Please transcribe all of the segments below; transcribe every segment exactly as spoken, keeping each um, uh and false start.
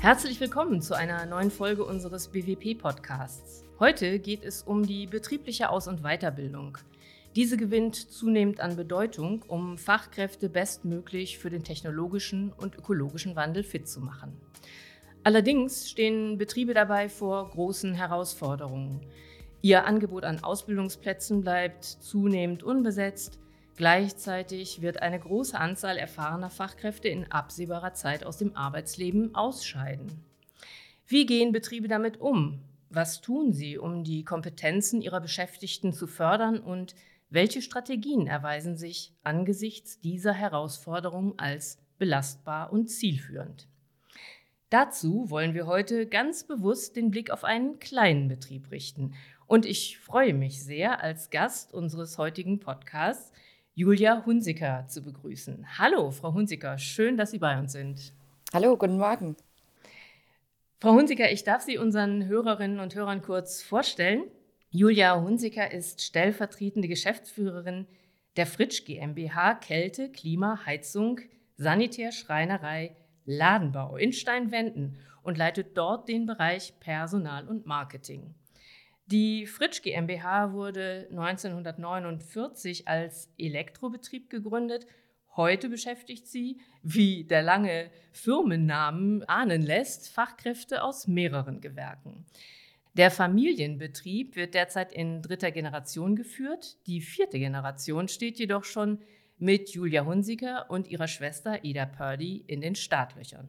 Herzlich willkommen zu einer neuen Folge unseres B W P-Podcasts. Heute geht es um die betriebliche Aus- und Weiterbildung. Diese gewinnt zunehmend an Bedeutung, um Fachkräfte bestmöglich für den technologischen und ökologischen Wandel fit zu machen. Allerdings stehen Betriebe dabei vor großen Herausforderungen. Ihr Angebot an Ausbildungsplätzen bleibt zunehmend unbesetzt. Gleichzeitig wird eine große Anzahl erfahrener Fachkräfte in absehbarer Zeit aus dem Arbeitsleben ausscheiden. Wie gehen Betriebe damit um? Was tun sie, um die Kompetenzen ihrer Beschäftigten zu fördern und welche Strategien erweisen sich angesichts dieser Herausforderung als belastbar und zielführend? Dazu wollen wir heute ganz bewusst den Blick auf einen kleinen Betrieb richten. Und ich freue mich sehr, als Gast unseres heutigen Podcasts Julia Hunziker zu begrüßen. Hallo, Frau Hunziker, schön, dass Sie bei uns sind. Hallo, guten Morgen. Frau Hunziker, ich darf Sie unseren Hörerinnen und Hörern kurz vorstellen. Julia Hunziker ist stellvertretende Geschäftsführerin der Fritsch GmbH Kälte, Klima, Heizung, Sanitär, Schreinerei, Ladenbau in Steinwenden und leitet dort den Bereich Personal und Marketing. Die Fritsch GmbH wurde neunzehnhundertneunundvierzig als Elektrobetrieb gegründet. Heute beschäftigt sie, wie der lange Firmennamen ahnen lässt, Fachkräfte aus mehreren Gewerken. Der Familienbetrieb wird derzeit in dritter Generation geführt. Die vierte Generation steht jedoch schon mit Julia Hunziker und ihrer Schwester Ida Pördi in den Startlöchern.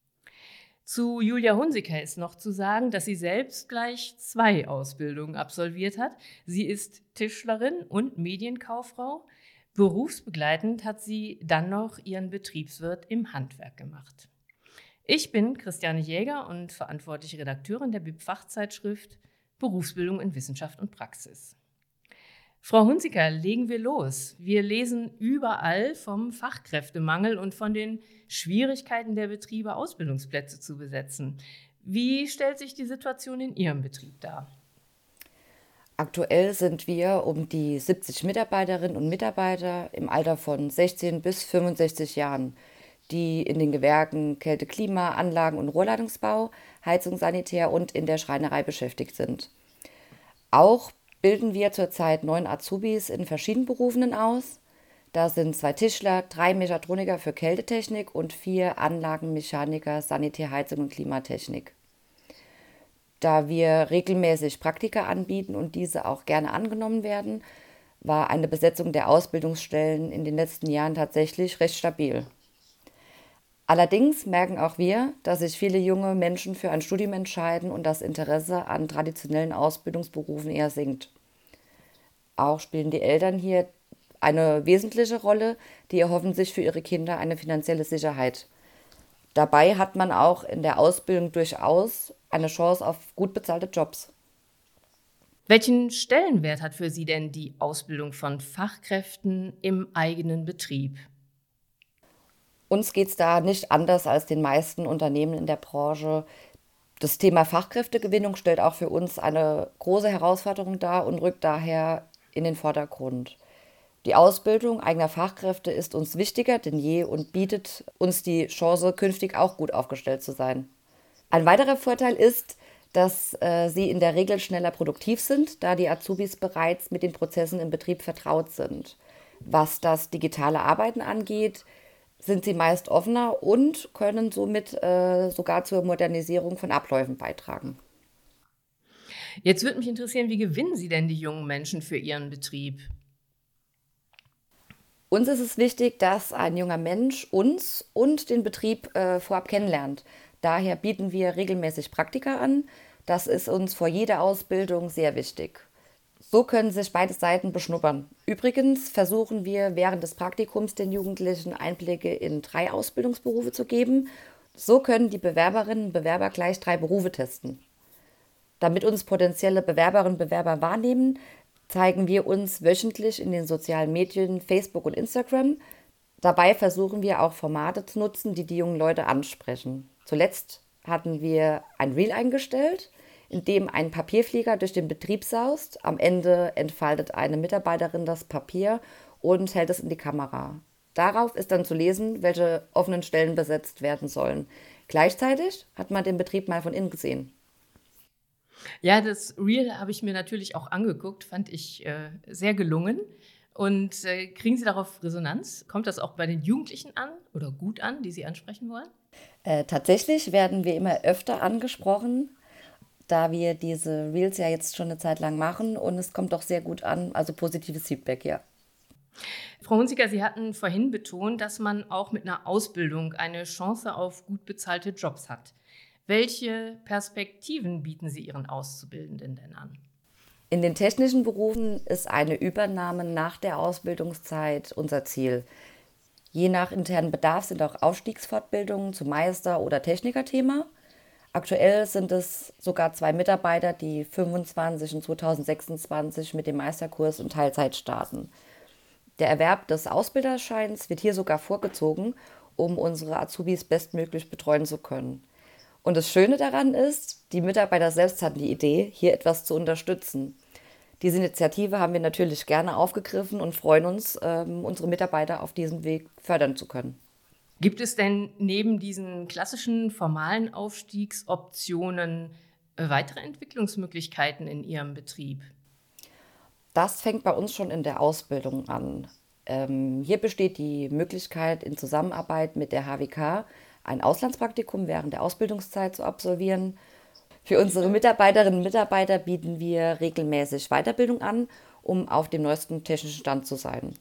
Zu Julia Hunziker ist noch zu sagen, dass sie selbst gleich zwei Ausbildungen absolviert hat. Sie ist Tischlerin und Medienkauffrau. Berufsbegleitend hat sie dann noch ihren Betriebswirt im Handwerk gemacht. Ich bin Christiane Jäger und verantwortliche Redakteurin der B I P-Fachzeitschrift Berufsbildung in Wissenschaft und Praxis. Frau Hunziker, legen wir los. Wir lesen überall vom Fachkräftemangel und von den Schwierigkeiten der Betriebe, Ausbildungsplätze zu besetzen. Wie stellt sich die Situation in Ihrem Betrieb dar? Aktuell sind wir um die siebzig Mitarbeiterinnen und Mitarbeiter im Alter von sechzehn bis fünfundsechzig Jahren, die in den Gewerken Kälte, Klima, Anlagen- und Rohrleitungsbau, Heizung, Sanitär und in der Schreinerei beschäftigt sind. Auch bilden wir zurzeit neun Azubis in verschiedenen Berufen aus. Da sind zwei Tischler, drei Mechatroniker für Kältetechnik und vier Anlagenmechaniker, Sanitär, Heizung und Klimatechnik. Da wir regelmäßig Praktika anbieten und diese auch gerne angenommen werden, war eine Besetzung der Ausbildungsstellen in den letzten Jahren tatsächlich recht stabil. Allerdings merken auch wir, dass sich viele junge Menschen für ein Studium entscheiden und das Interesse an traditionellen Ausbildungsberufen eher sinkt. Auch spielen die Eltern hier eine wesentliche Rolle, die erhoffen sich für ihre Kinder eine finanzielle Sicherheit. Dabei hat man auch in der Ausbildung durchaus eine Chance auf gut bezahlte Jobs. Welchen Stellenwert hat für Sie denn die Ausbildung von Fachkräften im eigenen Betrieb? Uns geht es da nicht anders als den meisten Unternehmen in der Branche. Das Thema Fachkräftegewinnung stellt auch für uns eine große Herausforderung dar und rückt daher in den Vordergrund. Die Ausbildung eigener Fachkräfte ist uns wichtiger denn je und bietet uns die Chance, künftig auch gut aufgestellt zu sein. Ein weiterer Vorteil ist, dass äh, sie in der Regel schneller produktiv sind, da die Azubis bereits mit den Prozessen im Betrieb vertraut sind. Was das digitale Arbeiten angeht, sind sie meist offener und können somit äh, sogar zur Modernisierung von Abläufen beitragen. Jetzt würde mich interessieren, wie gewinnen Sie denn die jungen Menschen für Ihren Betrieb? Uns ist es wichtig, dass ein junger Mensch uns und den Betrieb äh, vorab kennenlernt. Daher bieten wir regelmäßig Praktika an. Das ist uns vor jeder Ausbildung sehr wichtig. So können sich beide Seiten beschnuppern. Übrigens versuchen wir während des Praktikums den Jugendlichen Einblicke in drei Ausbildungsberufe zu geben. So können die Bewerberinnen und Bewerber gleich drei Berufe testen. Damit uns potenzielle Bewerberinnen und Bewerber wahrnehmen, zeigen wir uns wöchentlich in den sozialen Medien Facebook und Instagram. Dabei versuchen wir auch Formate zu nutzen, die die jungen Leute ansprechen. Zuletzt hatten wir ein Reel eingestellt, in dem ein Papierflieger durch den Betrieb saust. Am Ende entfaltet eine Mitarbeiterin das Papier und hält es in die Kamera. Darauf ist dann zu lesen, welche offenen Stellen besetzt werden sollen. Gleichzeitig hat man den Betrieb mal von innen gesehen. Ja, das Reel habe ich mir natürlich auch angeguckt, fand ich äh, sehr gelungen. Und äh, kriegen Sie darauf Resonanz? Kommt das auch bei den Jugendlichen an oder gut an, die Sie ansprechen wollen? Äh, tatsächlich werden wir immer öfter angesprochen, da wir diese Reels ja jetzt schon eine Zeit lang machen und es kommt doch sehr gut an, also positives Feedback, ja. Frau Hunziker, Sie hatten vorhin betont, dass man auch mit einer Ausbildung eine Chance auf gut bezahlte Jobs hat. Welche Perspektiven bieten Sie Ihren Auszubildenden denn an? In den technischen Berufen ist eine Übernahme nach der Ausbildungszeit unser Ziel. Je nach internen Bedarf sind auch Aufstiegsfortbildungen zum Meister- oder Technikerthema. Aktuell sind es sogar zwei Mitarbeiter, die fünfundzwanzig und zweitausendsechsundzwanzig mit dem Meisterkurs in Teilzeit starten. Der Erwerb des Ausbilderscheins wird hier sogar vorgezogen, um unsere Azubis bestmöglich betreuen zu können. Und das Schöne daran ist, die Mitarbeiter selbst hatten die Idee, hier etwas zu unterstützen. Diese Initiative haben wir natürlich gerne aufgegriffen und freuen uns, ähm, unsere Mitarbeiter auf diesem Weg fördern zu können. Gibt es denn neben diesen klassischen formalen Aufstiegsoptionen äh, weitere Entwicklungsmöglichkeiten in Ihrem Betrieb? Das fängt bei uns schon in der Ausbildung an. Ähm, hier besteht die Möglichkeit, in Zusammenarbeit mit der H W K ein Auslandspraktikum während der Ausbildungszeit zu absolvieren. Für unsere Mitarbeiterinnen und Mitarbeiter bieten wir regelmäßig Weiterbildung an, um auf dem neuesten technischen Stand zu sein.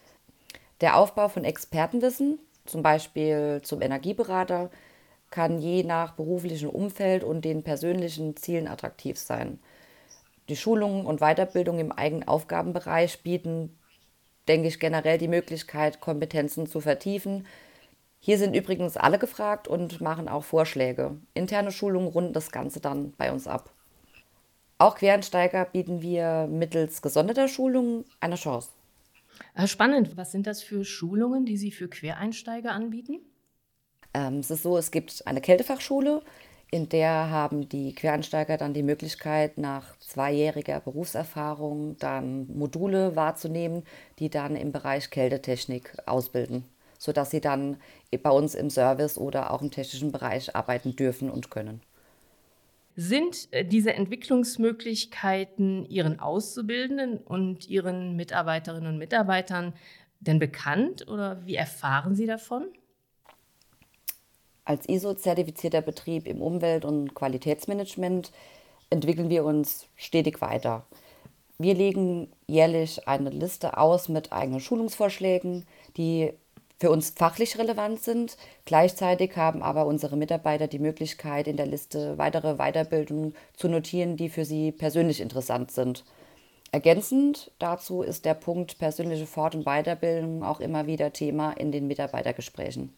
Der Aufbau von Expertenwissen, zum Beispiel zum Energieberater, kann je nach beruflichem Umfeld und den persönlichen Zielen attraktiv sein. Die Schulungen und Weiterbildung im eigenen Aufgabenbereich bieten, denke ich, generell die Möglichkeit, Kompetenzen zu vertiefen. Hier sind übrigens alle gefragt und machen auch Vorschläge. Interne Schulungen runden das Ganze dann bei uns ab. Auch Quereinsteiger bieten wir mittels gesonderter Schulungen eine Chance. Äh, Spannend. Was sind das für Schulungen, die Sie für Quereinsteiger anbieten? Ähm, es ist so, es gibt eine Kältefachschule, in der haben die Quereinsteiger dann die Möglichkeit, nach zweijähriger Berufserfahrung dann Module wahrzunehmen, die dann im Bereich Kältetechnik ausbilden, sodass sie dann bei uns im Service oder auch im technischen Bereich arbeiten dürfen und können. Sind äh, diese Entwicklungsmöglichkeiten Ihren Auszubildenden und Ihren Mitarbeiterinnen und Mitarbeitern denn bekannt oder wie erfahren Sie davon? Als I S O-zertifizierter Betrieb im Umwelt- und Qualitätsmanagement entwickeln wir uns stetig weiter. Wir legen jährlich eine Liste aus mit eigenen Schulungsvorschlägen, die für uns fachlich relevant sind. Gleichzeitig haben aber unsere Mitarbeiter die Möglichkeit, in der Liste weitere Weiterbildungen zu notieren, die für sie persönlich interessant sind. Ergänzend dazu ist der Punkt persönliche Fort- und Weiterbildung auch immer wieder Thema in den Mitarbeitergesprächen.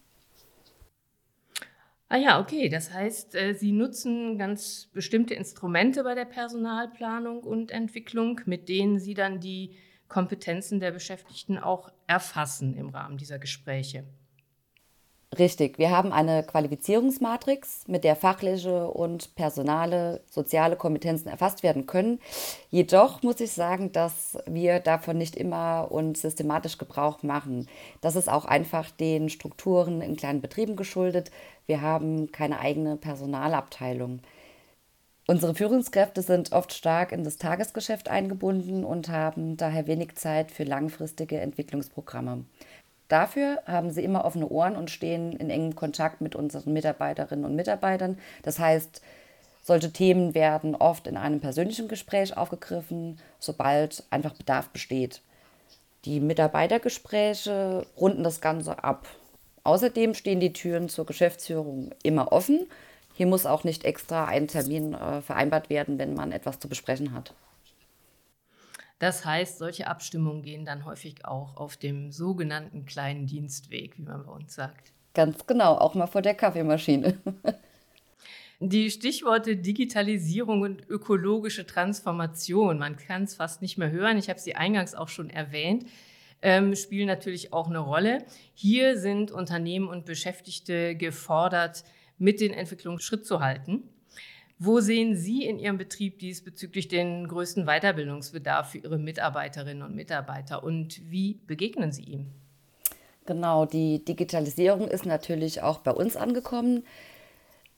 Ah ja, okay. Das heißt, äh, Sie nutzen ganz bestimmte Instrumente bei der Personalplanung und Entwicklung, mit denen Sie dann die Kompetenzen der Beschäftigten auch erfassen im Rahmen dieser Gespräche. Richtig, wir haben eine Qualifizierungsmatrix, mit der fachliche und personale, soziale Kompetenzen erfasst werden können. Jedoch muss ich sagen, dass wir davon nicht immer und systematisch Gebrauch machen. Das ist auch einfach den Strukturen in kleinen Betrieben geschuldet. Wir haben keine eigene Personalabteilung. Unsere Führungskräfte sind oft stark in das Tagesgeschäft eingebunden und haben daher wenig Zeit für langfristige Entwicklungsprogramme. Dafür haben sie immer offene Ohren und stehen in engem Kontakt mit unseren Mitarbeiterinnen und Mitarbeitern. Das heißt, solche Themen werden oft in einem persönlichen Gespräch aufgegriffen, sobald einfach Bedarf besteht. Die Mitarbeitergespräche runden das Ganze ab. Außerdem stehen die Türen zur Geschäftsführung immer offen. Hier muss auch nicht extra ein Termin äh, vereinbart werden, wenn man etwas zu besprechen hat. Das heißt, solche Abstimmungen gehen dann häufig auch auf dem sogenannten kleinen Dienstweg, wie man bei uns sagt. Ganz genau, auch mal vor der Kaffeemaschine. Die Stichworte Digitalisierung und ökologische Transformation, man kann es fast nicht mehr hören, ich habe sie eingangs auch schon erwähnt, ähm, spielen natürlich auch eine Rolle. Hier sind Unternehmen und Beschäftigte gefordert, mit den Entwicklungen Schritt zu halten. Wo sehen Sie in Ihrem Betrieb diesbezüglich den größten Weiterbildungsbedarf für Ihre Mitarbeiterinnen und Mitarbeiter und wie begegnen Sie ihm? Genau, die Digitalisierung ist natürlich auch bei uns angekommen.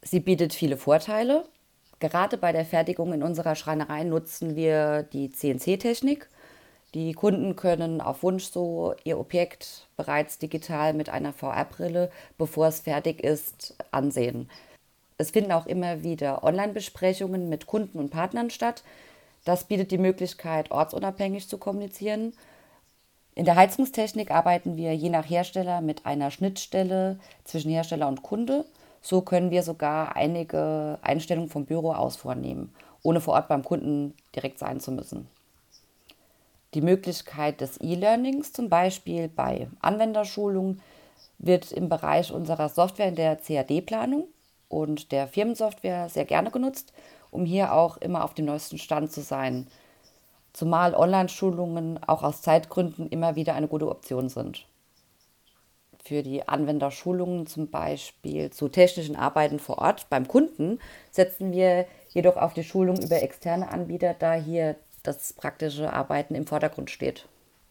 Sie bietet viele Vorteile. Gerade bei der Fertigung in unserer Schreinerei nutzen wir die C N C-Technik. Die Kunden können auf Wunsch so ihr Objekt bereits digital mit einer V R-Brille, bevor es fertig ist, ansehen. Es finden auch immer wieder Online-Besprechungen mit Kunden und Partnern statt. Das bietet die Möglichkeit, ortsunabhängig zu kommunizieren. In der Heizungstechnik arbeiten wir je nach Hersteller mit einer Schnittstelle zwischen Hersteller und Kunde. So können wir sogar einige Einstellungen vom Büro aus vornehmen, ohne vor Ort beim Kunden direkt sein zu müssen. Die Möglichkeit des E-Learnings, zum Beispiel bei Anwenderschulungen, wird im Bereich unserer Software in der C A D-Planung und der Firmensoftware sehr gerne genutzt, um hier auch immer auf dem neuesten Stand zu sein. Zumal Online-Schulungen auch aus Zeitgründen immer wieder eine gute Option sind. Für die Anwenderschulungen, zum Beispiel zu technischen Arbeiten vor Ort beim Kunden, setzen wir jedoch auf die Schulung über externe Anbieter, da hier das praktische Arbeiten im Vordergrund steht.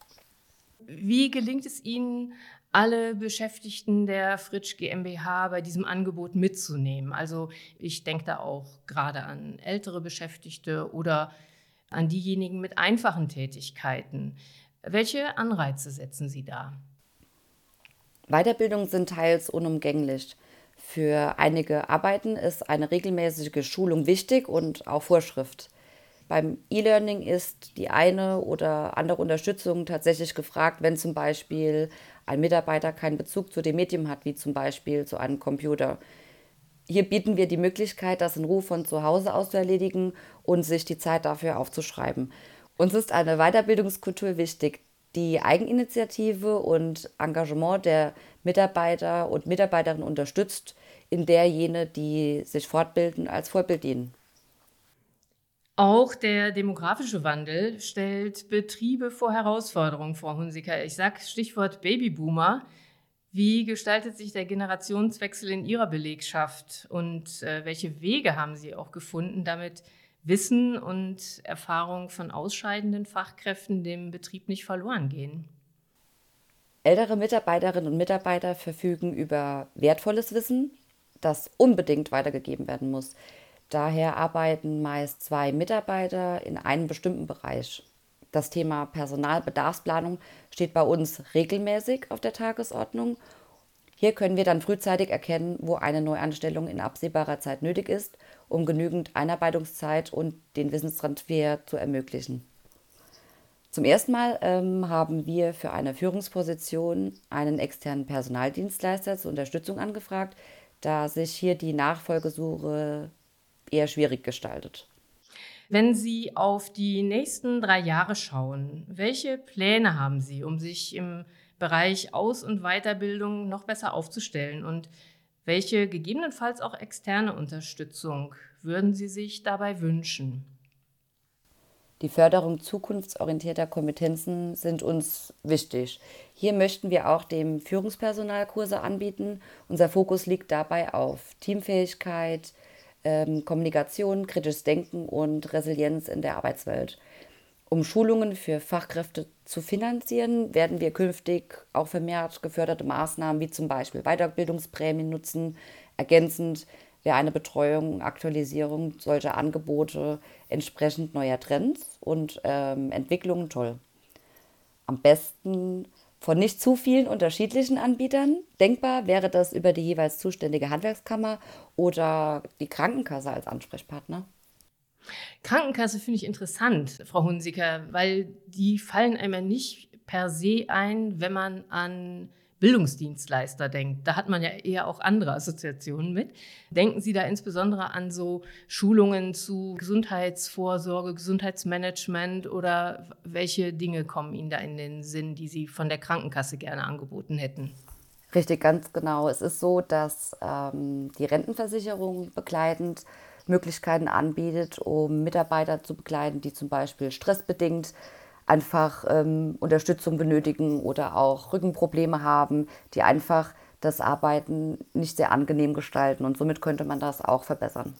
Wie gelingt es Ihnen, alle Beschäftigten der Fritsch GmbH bei diesem Angebot mitzunehmen? Also ich denke da auch gerade an ältere Beschäftigte oder an diejenigen mit einfachen Tätigkeiten. Welche Anreize setzen Sie da? Weiterbildungen sind teils unumgänglich. Für einige Arbeiten ist eine regelmäßige Schulung wichtig und auch Vorschrift. Beim E-Learning ist die eine oder andere Unterstützung tatsächlich gefragt, wenn zum Beispiel ein Mitarbeiter keinen Bezug zu dem Medium hat, wie zum Beispiel zu einem Computer. Hier bieten wir die Möglichkeit, das in Ruhe von zu Hause aus zu erledigen und sich die Zeit dafür aufzuschreiben. Uns ist eine Weiterbildungskultur wichtig, die Eigeninitiative und Engagement der Mitarbeiter und Mitarbeiterinnen unterstützt, in der jene, die sich fortbilden, als Vorbild dienen. Auch der demografische Wandel stellt Betriebe vor Herausforderungen, Frau Hunziker. Ich sage Stichwort Babyboomer. Wie gestaltet sich der Generationswechsel in Ihrer Belegschaft und äh, welche Wege haben Sie auch gefunden, damit Wissen und Erfahrung von ausscheidenden Fachkräften dem Betrieb nicht verloren gehen? Ältere Mitarbeiterinnen und Mitarbeiter verfügen über wertvolles Wissen, das unbedingt weitergegeben werden muss. Daher arbeiten meist zwei Mitarbeiter in einem bestimmten Bereich. Das Thema Personalbedarfsplanung steht bei uns regelmäßig auf der Tagesordnung. Hier können wir dann frühzeitig erkennen, wo eine Neuanstellung in absehbarer Zeit nötig ist, um genügend Einarbeitungszeit und den Wissenstransfer zu ermöglichen. Zum ersten Mal ähm, haben wir für eine Führungsposition einen externen Personaldienstleister zur Unterstützung angefragt, da sich hier die Nachfolgesuche eher schwierig gestaltet. Wenn Sie auf die nächsten drei Jahre schauen, welche Pläne haben Sie, um sich im Bereich Aus- und Weiterbildung noch besser aufzustellen? Und welche gegebenenfalls auch externe Unterstützung würden Sie sich dabei wünschen? Die Förderung zukunftsorientierter Kompetenzen sind uns wichtig. Hier möchten wir auch dem Führungspersonal Kurse anbieten. Unser Fokus liegt dabei auf Teamfähigkeit, ähm, Kommunikation, kritisches Denken und Resilienz in der Arbeitswelt. Um Schulungen für Fachkräfte zu finanzieren, werden wir künftig auch vermehrt geförderte Maßnahmen wie zum Beispiel Weiterbildungsprämien nutzen. Ergänzend wäre eine Betreuung und Aktualisierung solcher Angebote entsprechend neuer Trends und ähm, Entwicklungen toll. Am besten von nicht zu vielen unterschiedlichen Anbietern. Denkbar wäre das über die jeweils zuständige Handwerkskammer oder die Krankenkasse als Ansprechpartner. Krankenkasse finde ich interessant, Frau Hunziker, weil die fallen einem ja nicht per se ein, wenn man an Bildungsdienstleister denkt. Da hat man ja eher auch andere Assoziationen mit. Denken Sie da insbesondere an so Schulungen zu Gesundheitsvorsorge, Gesundheitsmanagement oder welche Dinge kommen Ihnen da in den Sinn, die Sie von der Krankenkasse gerne angeboten hätten? Richtig, ganz genau. Es ist so, dass ähm, die Rentenversicherung begleitend Möglichkeiten anbietet, um Mitarbeiter zu begleiten, die zum Beispiel stressbedingt einfach ähm, Unterstützung benötigen oder auch Rückenprobleme haben, die einfach das Arbeiten nicht sehr angenehm gestalten. Und somit könnte man das auch verbessern.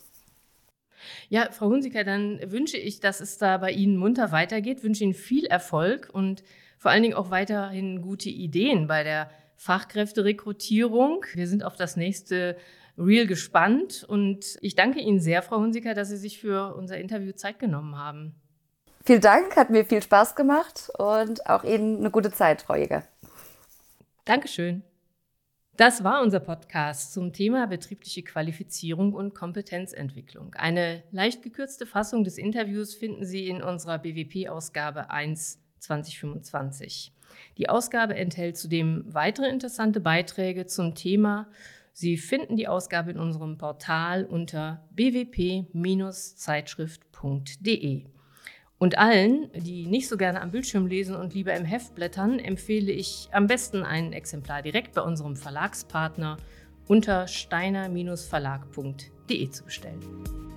Ja, Frau Hunziker, dann wünsche ich, dass es da bei Ihnen munter weitergeht, wünsche Ihnen viel Erfolg und vor allen Dingen auch weiterhin gute Ideen bei der Fachkräfterekrutierung. Wir sind auf das nächste real gespannt. Und ich danke Ihnen sehr, Frau Hunziker, dass Sie sich für unser Interview Zeit genommen haben. Vielen Dank, hat mir viel Spaß gemacht und auch Ihnen eine gute Zeit, Frau Jäger. Dankeschön. Das war unser Podcast zum Thema betriebliche Qualifizierung und Kompetenzentwicklung. Eine leicht gekürzte Fassung des Interviews finden Sie in unserer B W P-Ausgabe eins zwanzig fünfundzwanzig. Die Ausgabe enthält zudem weitere interessante Beiträge zum Thema. Sie finden die Ausgabe in unserem Portal unter b w p Bindestrich zeitschrift punkt d e. Und allen, die nicht so gerne am Bildschirm lesen und lieber im Heft blättern, empfehle ich am besten ein Exemplar direkt bei unserem Verlagspartner unter steiner Bindestrich verlag punkt d e zu bestellen.